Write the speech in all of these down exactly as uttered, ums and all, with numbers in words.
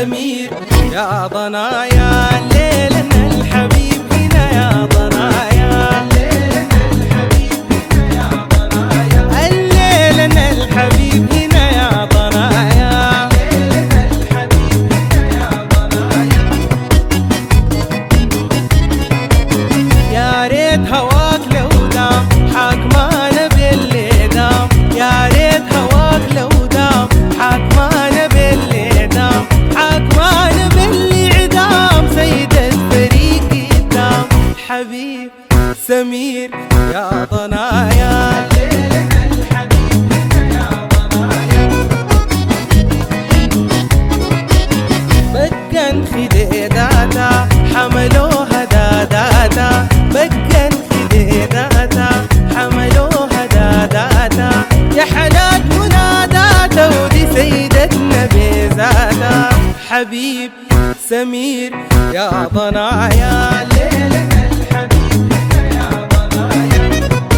سمير يا ضنايا ليلنا الحبيب هنا يا ضنايا الليلنا الحبيب هنا يا ضنايا يا ريت هواك لو دام حاكمانا باللي دام يا ريت هواك لو دام حاكمانا باللي دام حاكمانا باللي عدام سيد الفريق قدام حبيب سمير يا ضنايا بكن خديداتا حملوها داداتا بكن خديداتا حملوها داداتا يا حلال مناداتا ودي سيدتنا بيزاتا حبيب سمير يا ضنايا ليلنا الحبيب يا ضنايا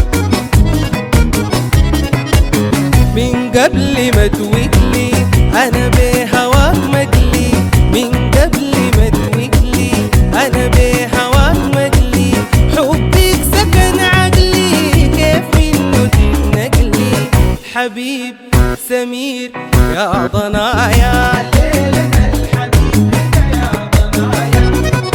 من قبل ما توكلي انا بهواك مقلي من قبل ما توكلي انا بهواك مقلي حبك سكن عقلي كيف منه تتنقلي حبيب سمير يا ضنايا ليلنا الحبيب يا ضنايا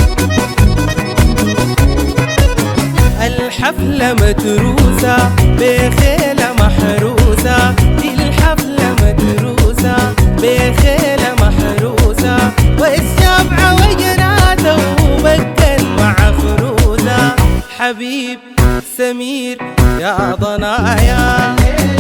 الحفلة متروسة بخيلة محروسة دي الحفلة متروسة بخيلة محروسة والسبعة وجناته وبكن مع فروسة حبيب سمير يا ضنايا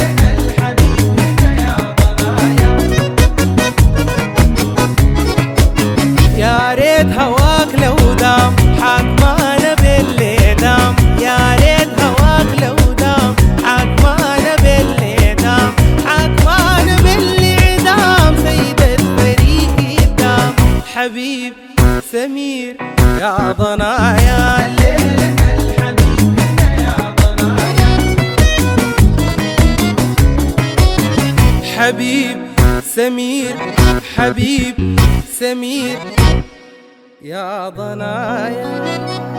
يا ريت هواك لو دام حاكمانا باللي دام يا ريت هواك لو دام حاكمانا باللي دام حاكمانا باللي عدام سيد الفريق قدام حبيب سمير يا ضنايا ليلنا الحبيب يا ضنايا حبيب سمير حبيب سمير يا ضنايا.